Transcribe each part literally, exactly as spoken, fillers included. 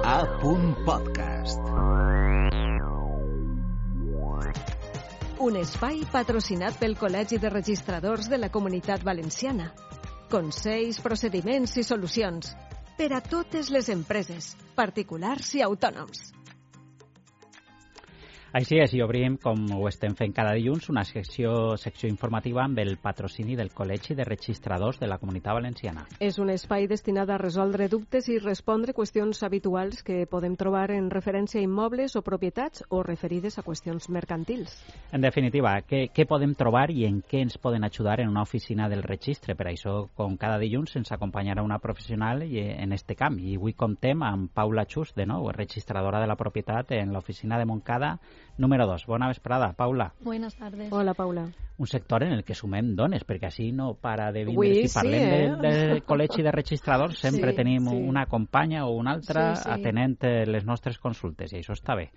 A Podcast. Un espai patrocinat pel Col·legi de Registradors de la Comunitat Valenciana. Consells, procediments i solucions per a totes les empreses, particulars i autònoms. Així és, i obrim, com ho estem fent cada dilluns, una secció, secció informativa amb el patrocini del Col·legi de Registradors de la Comunitat Valenciana. És un espai destinat a resoldre dubtes i respondre qüestions habituals que podem trobar en referència a immobles o propietats o referides a qüestions mercantils. En definitiva, què, què podem trobar i en què ens poden ajudar en una oficina del registre? Per això, com cada dilluns, ens acompanyarà una professional en este camp. I avui comptem amb Paula Chus, de nou, registradora de la propietat en l'oficina de Montcada, número dos. Bona vesprada, Paula. Buenas tardes. Hola, Paula. Un sector en el que sumem dones, perquè així no para de vindre. Ui, si parlem sí, eh? del, del col·legi de registradors, sempre sí, tenim sí. una companya o una altra sí, sí. atenent les nostres consultes, i això està bé.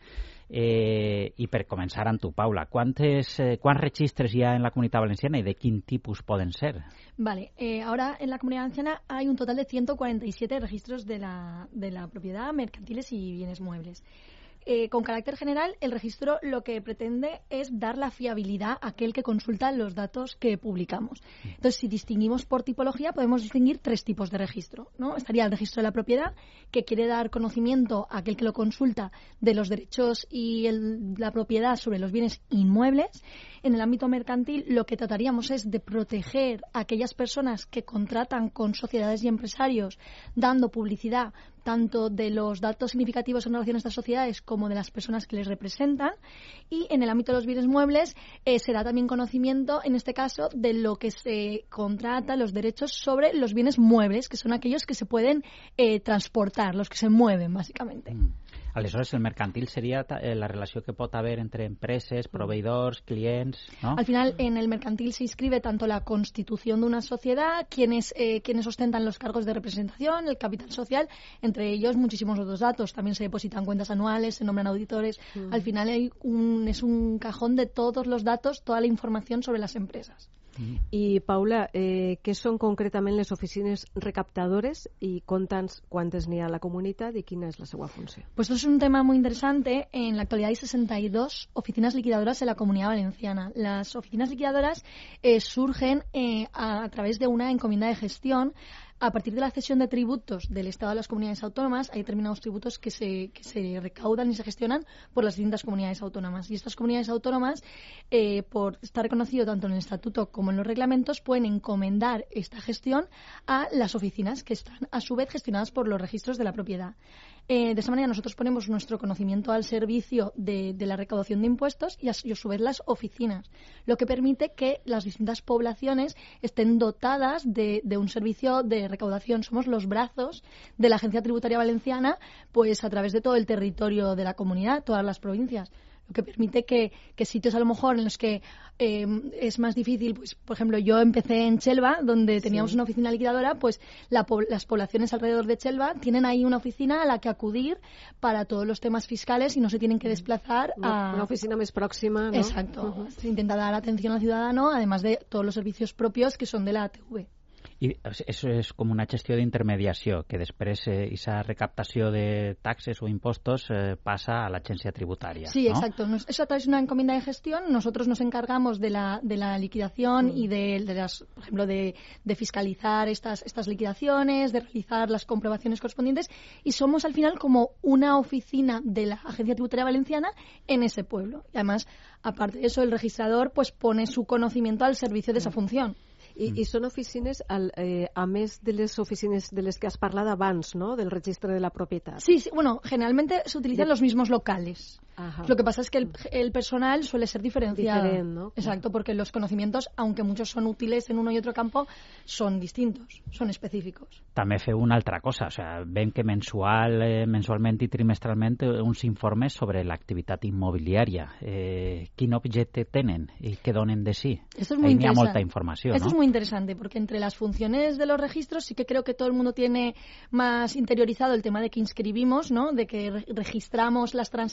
Eh, I per començar amb tu, Paula, quantes, eh, quants registres hi ha en la Comunitat Valenciana i de quin tipus poden ser? Vale, eh, ahora en la Comunidad Valenciana hay un total de ciento cuarenta y siete registros de la, de la propiedad, mercantiles y bienes muebles. Eh, con carácter general, el registro lo que pretende es dar la fiabilidad a aquel que consulta los datos que publicamos. Entonces, si distinguimos por tipología, podemos distinguir tres tipos de registro, ¿no? Estaría el registro de la propiedad, que quiere dar conocimiento a aquel que lo consulta de los derechos y el, la propiedad sobre los bienes inmuebles. En el ámbito mercantil, lo que trataríamos es de proteger a aquellas personas que contratan con sociedades y empresarios, dando publicidad tanto de los datos significativos en relación a estas sociedades como de las personas que les representan. Y en el ámbito de los bienes muebles eh, se da también conocimiento, en este caso, de lo que se contrata, los derechos sobre los bienes muebles, que son aquellos que se pueden eh, transportar, los que se mueven, básicamente. Mm. Aleshores, el mercantil seria eh, la relació que pot haver entre empreses, proveïdors, clients, ¿no? Al final, en el mercantil se inscribe tanto la constitución de una sociedad, quienes, eh, quienes ostentan los cargos de representación, el capital social, entre ellos muchísimos otros datos. También se depositan cuentas anuales, se nombran auditores. Mm. Al final hay un, es un cajón de todos los datos, toda la información sobre las empresas. I, Paula, eh, què són concretament les oficines recaptadores i conta'ns quantes n'hi ha a la comunitat i quina és la seva funció? Pues esto es un tema muy interesante. En la actualidad hay sesenta y dos oficinas liquidadoras en la Comunidad Valenciana. Las oficinas liquidadoras eh, surgen eh, a, a través de una encomienda de gestión. A partir de la cesión de tributos del Estado a las comunidades autónomas, hay determinados tributos que se, que se recaudan y se gestionan por las distintas comunidades autónomas. Y estas comunidades autónomas, eh, por estar reconocido tanto en el estatuto como en los reglamentos, pueden encomendar esta gestión a las oficinas que están, a su vez, gestionadas por los registros de la propiedad. Eh, de esa manera nosotros ponemos nuestro conocimiento al servicio de, de la recaudación de impuestos y a, y a su vez las oficinas, lo que permite que las distintas poblaciones estén dotadas de, de un servicio de recaudación. Somos los brazos de la Agencia Tributaria Valenciana, pues a través de todo el territorio de la comunidad, todas las provincias, lo que permite que, que sitios a lo mejor en los que eh, es más difícil, pues por ejemplo yo empecé en Chelva, donde teníamos sí. una oficina liquidadora, pues la, las poblaciones alrededor de Chelva tienen ahí una oficina a la que acudir para todos los temas fiscales y no se tienen que desplazar una, a... Una oficina más próxima, ¿no? Exacto. Uh-huh. Se intenta dar atención al ciudadano, además de todos los servicios propios que son de la A T V. I això és com una gestió d'intermediació, que després aquesta eh, recaptació de taxes o impostos eh, pasa a la agencia tributaria. Sí, ¿no? exacto. Nos, eso a través de una encomienda de gestión. Nosotros nos encargamos de la, de la liquidación mm. y de, de las, por ejemplo, de, de fiscalizar estas, estas liquidaciones, de realizar las comprobaciones correspondientes y somos al final como una oficina de la Agencia Tributaria Valenciana en ese pueblo. Y además, aparte de eso, el registrador pues pone su conocimiento al servicio de esa función. I, mm. i són oficines, al, eh, a més de les oficines de les que has parlat abans, ¿no?, del registre de la propietat. Sí, sí, bueno, generalmente se utilizan de... los mismos locales. Ajá. Lo que pasa es que el, el personal suele ser diferenciado. Diferent, ¿no? Exacto, porque los conocimientos, aunque muchos son útiles en uno y otro campo, son distintos, son específicos. També feu una altra cosa, o sea, ven que mensual, eh, mensualment i trimestralment uns informes sobre l'activitat immobiliària. Eh, quin objecte tenen i què donen de sí? Esto es muy Ahí hi ha molta interesante. informació, Esto ¿no? es muy interesante, porque entre las funciones de los registros sí que creo que todo el mundo tiene más interiorizado el tema de que inscribimos, ¿no?, de que re- registramos las transacciones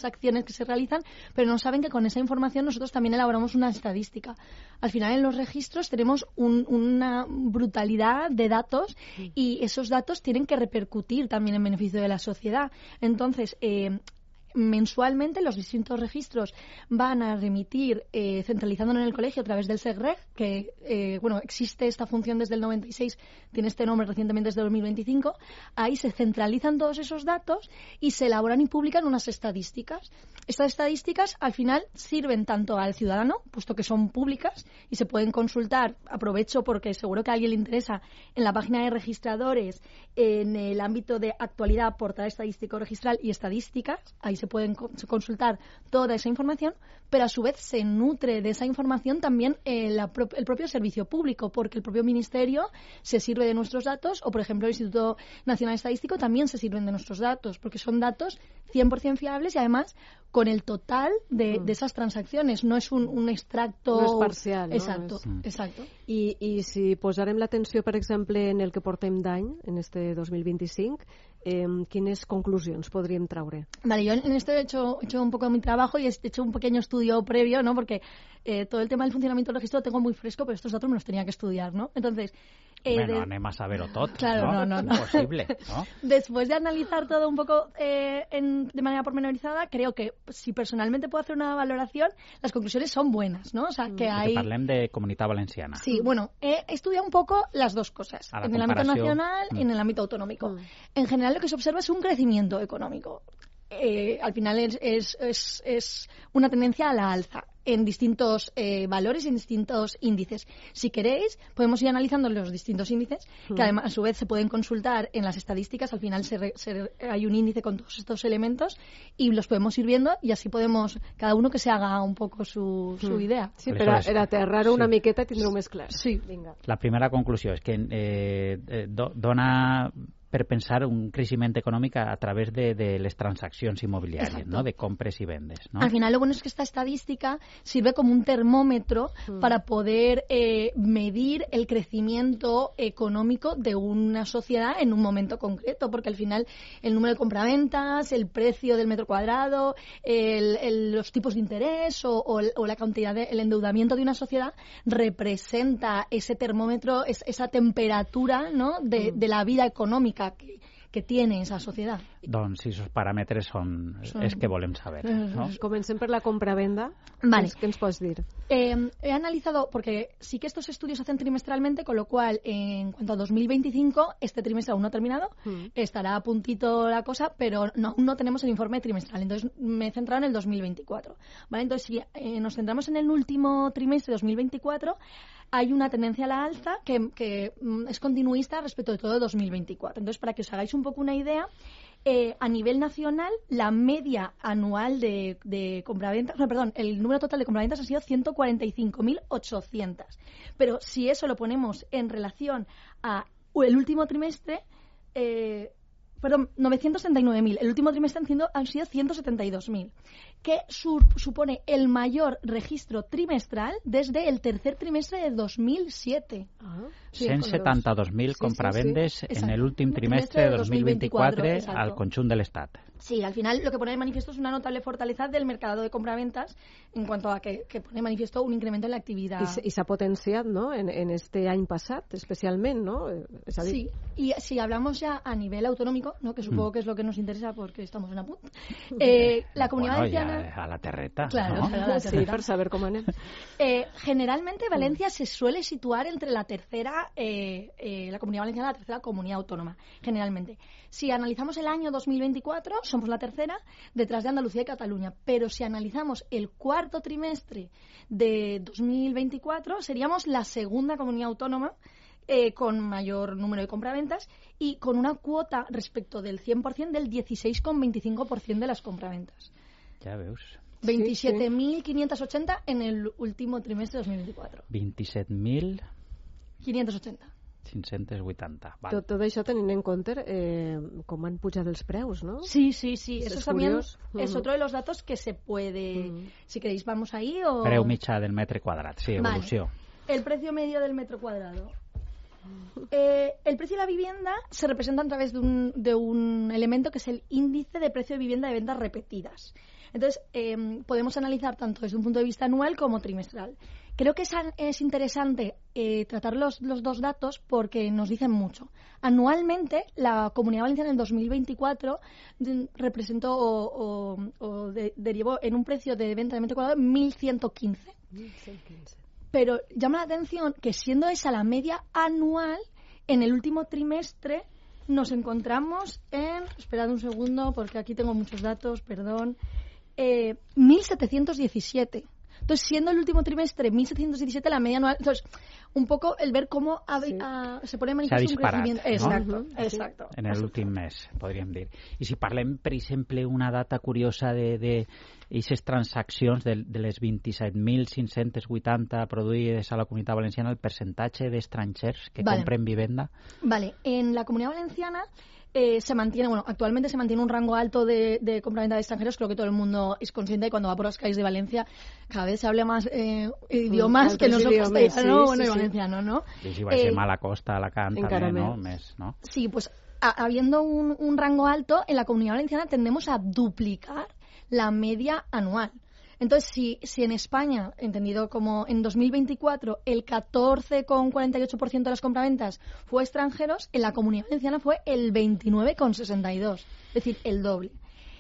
que se realizan, pero no saben que con esa información nosotros también elaboramos una estadística. Al final en los registros tenemos un, una brutalidad de datos y esos datos tienen que repercutir también en beneficio de la sociedad. Entonces, eh, mensualmente los distintos registros van a remitir, eh, centralizándolo en el colegio a través del SEGREG, que eh, bueno, existe esta función desde el noventa y seis, tiene este nombre recientemente desde dos mil veinticinco. Ahí se centralizan todos esos datos y se elaboran y publican unas estadísticas. Estas estadísticas al final sirven tanto al ciudadano, puesto que son públicas y se pueden consultar. Aprovecho porque seguro que a alguien le interesa, en la página de registradores, en el ámbito de actualidad, portal estadístico registral y estadísticas, ahí se pueden consultar toda esa información, pero a su vez se nutre de esa información también eh, la pro- el propio servicio público, porque el propio ministerio se sirve de nuestros datos, o por ejemplo el Instituto Nacional Estadístico también se sirven de nuestros datos, porque son datos cien por ciento fiables y además con el total de, mm. de esas transacciones, no es un, un extracto... No és parcial, no? Exacto, És... Mm. exacto. I, I si posarem l'atenció, per exemple, en el que portem d'any, en este dos mil vint-i-cinc, eh, quines conclusions podríem traure? Vale, yo en esto he hecho, he hecho un poco de mi trabajo y he hecho un pequeño estudio previo, ¿no? Porque eh, todo el tema del funcionamiento del registro lo tengo muy fresco, pero estos datos me los tenía que estudiar, ¿no? Entonces... Eh, bueno, de... anem a saber-ho tot, claro, no? no, no, no. Imposible, ¿no? Después de analizar todo un poco eh, en, de manera pormenorizada, creo que si personalmente puedo hacer una valoración, las conclusiones son buenas, ¿no? O sea, que hay... Que parlem de Comunitat Valenciana. Sí, bueno, he estudiado un poco las dos cosas, en el ámbito nacional mm. y en el ámbito autonómico. Mm. En general lo que se observa es un crecimiento económico. Eh, al final es, es, es, es una tendencia a la alza en distintos eh, valores y en distintos índices. Si queréis, podemos ir analizando los distintos índices, mm. que además a su vez se pueden consultar en las estadísticas. Al final se re, se, hay un índice con todos estos elementos y los podemos ir viendo y así podemos, cada uno que se haga un poco su, su mm. idea. Sí, per, per aterrar-ho una sí. miqueta i tindreu més clar. Sí. Vinga. La primera conclusió és que eh, do, dona per pensar un creixement econòmic a, a través de, de les transaccions immobiliàries, ¿no? De compres y vendes, ¿no? Al final lo bueno es que esta estadística sirve como un termómetro mm. para poder eh, medir el crecimiento económico de una sociedad en un momento concreto, porque al final el número de compraventas, el precio del metro cuadrado, el, el, los tipos de interés o, o, o la cantidad de, el endeudamiento de una sociedad representa ese termómetro, es, esa temperatura, ¿no? de, mm. de la vida económica que, que tiene esa sociedad. Doncs si esos paràmetres són, són... és que volem saber, ¿no? Comencem per la compra-venda. Vale. ¿Qué nos puedes decir? Eh, he analizado, porque sí que estos estudios se hacen trimestralmente, con lo cual, en cuanto a dos mil veinticinco, este trimestre aún no ha terminado, mm. estará a puntito la cosa, pero no, aún no tenemos el informe trimestral. Entonces, me he centrado en el dos mil veinticuatro. ¿Vale? Entonces, si eh, nos centramos en el último trimestre de dos mil veinticuatro, hay una tendencia a la alza que, que mm, es continuista respecto de todo dos mil veinticuatro. Entonces, para que os hagáis un poco una idea, Eh, a nivel nacional, la media anual de, de compraventas, no, perdón, el número total de compraventas ha sido ciento cuarenta y cinco mil ochocientas. Pero si eso lo ponemos en relación a el último trimestre, eh, perdón, novecientos setenta y nueve mil. El último trimestre han sido, han sido ciento setenta y dos mil, que su, supone el mayor registro trimestral desde el tercer trimestre de dos mil siete. Ah. Sí, cent setanta-dos mil sí, compravendes sí, sí. en el últim trimestre de dos mil veinticuatro al conjunt de l'Estat. Sí, al final lo que pone de manifiesto es una notable fortaleza del mercado de compraventas en cuanto a que, que pone de manifiesto un incremento en la actividad. I s'ha potenciat, no?, en, en este any passat, especialment, ¿no? Es a dir... Sí, y si hablamos ya a nivel autonómico, ¿no?, que supongo mm. que es lo que nos interesa porque estamos en Apunt, eh, la Comunidad bueno, Valenciana... Ja a la terreta, claro, ¿no? A la terreta. Sí, per saber com anem. Eh, generalmente Valencia mm. se suele situar entre la tercera, eh, eh, la Comunidad Valenciana, la tercera comunidad autónoma, generalmente. Si analizamos el año dos mil veinticuatro, somos la tercera, detrás de Andalucía y Cataluña. Pero si analizamos el cuarto trimestre de dos mil veinticuatro, seríamos la segunda comunidad autónoma eh, con mayor número de compraventas y con una cuota respecto del cien por ciento del dieciséis coma veinticinco por ciento de las compraventas. Ja veus. veintisiete mil quinientos ochenta en el último trimestre de dos mil veinticuatro. veintisiete mil quinientos ochenta. cinc-cents vuitanta. Vale. Tot, tot això tenint en compte eh, com han pujat els preus, ¿no? Sí, sí, sí. Eso es también curiós. es uh-huh. otro de los datos que se puede... Uh-huh. Si queréis, vamos ahí o... Preu mitjà del metre quadrat, sí, evolució. Vale. El precio medio del metro cuadrado. Eh, el precio de la vivienda se representa a través de un, de un elemento que es el índice de precio de vivienda de ventas repetidas. Entonces, eh, podemos analizar tanto desde un punto de vista anual como trimestral. Creo que es, es interesante eh, tratar los, los dos datos porque nos dicen mucho. Anualmente, la Comunidad Valenciana en dos mil veinticuatro de, representó o, o, o de, derivó en un precio de venta de metro cuadrado mil ciento quince. Pero llama la atención que siendo esa la media anual, en el último trimestre nos encontramos en... Esperad un segundo porque aquí tengo muchos datos, perdón. Eh, mil setecientos diecisiete. Entonces, siendo el último trimestre mil setecientos diecisiete, la media anual... Entonces, un poco el ver cómo ha, Sí. ha, se pone en S'ha manifiesto un disparat, crecimiento. no? Exacto, Uh-huh. exacto. En l'últim mes, podríem dir. I si parlem, per exemple, una data curiosa de, de aquestes transaccions de, de les vint-i-set mil cinc-cents vuitanta produïdes a la Comunitat Valenciana, el percentatge d'estrangers que Vale. compren vivenda. Vale, en la Comunidad Valenciana eh, se mantiene, bueno, actualmente se mantiene un rango alto de, de compraventa de extranjeros, creo que todo el mundo es consciente y cuando va por las calles de Valencia cada vez se habla más eh, idiomas Mm, que no altres son idiomes, castellano sí, bueno, sí, y sí. valenciano, ¿no? I si baixem Eh, a la costa, a Alacant, encara també, no? més. Més, no? Sí, pues a- habiendo un, un rango alto, en la Comunidad Valenciana tendemos a duplicar la media anual. Entonces, si, si en España, entendido como en dos mil veinticuatro, el catorce coma cuarenta y ocho por ciento de las compraventas fue extranjeros, en la Comunidad Valenciana fue el veintinueve coma sesenta y dos, es decir, el doble.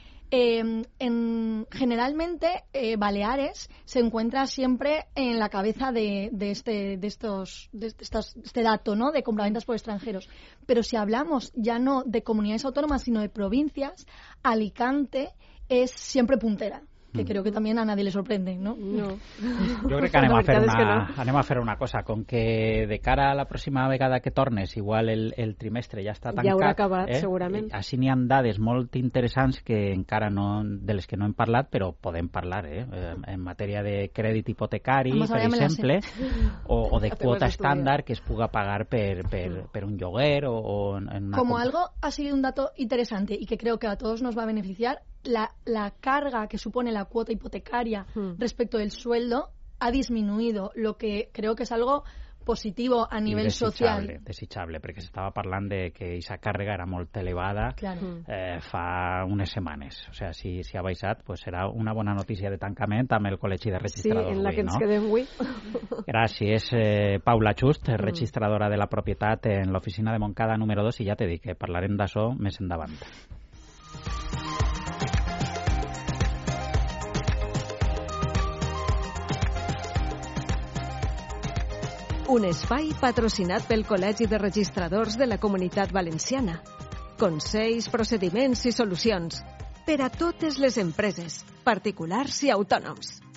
Eh, en, generalmente, eh, Baleares se encuentra siempre en la cabeza de, de, este, de, estos, de estos, este dato, ¿no?, de compraventas por extranjeros. Pero si hablamos ya no de comunidades autónomas, sino de provincias, Alicante es siempre puntera, que creo que también a nadie le sorprende, ¿no? No. Jo crec que anem La a, fer veritat és que una, no. anem a fer una cosa, com que de cara a la pròxima vegada que tornes, igual el, el trimestre ja està tancat. Ja haurà acabat, eh? segurament. I així n'hi ha dades molt interessants que encara no, de les que no hem parlat, però podem parlar, eh? Eh, en matèria de crèdit hipotecari, Vamos, per ahora me la sé. exemple, o, o de Ja te ho has quota estudiat. estàndard que es puga pagar per, per, per un lloguer o, o en en una... Como comp- algo ha sido un dato interesante y que creo que a todos nos va a beneficiar, la, la carga que supone la cuota hipotecaria Hmm. respecto del sueldo ha disminuido, lo que creo que es algo positivo a i nivel desitjable, social. desitjable, perquè s'estava parlant de que aquesta càrrega era molt elevada Claro. eh, fa unes setmanes. O sigui, si, si ha baixat, pues serà una bona notícia de tancament amb el Col·legi de Sí, Registradors en la que avui, ens no? quedem avui. Gràcies, eh, Paula Just, registradora de la propietat en l'oficina de Montcada número dos, i ja t'he dit que parlarem d'això més endavant. Un espai patrocinat pel Col·legi de Registradors de la Comunitat Valenciana. Consells, procediments i solucions per a totes les empreses, particulars i autònoms.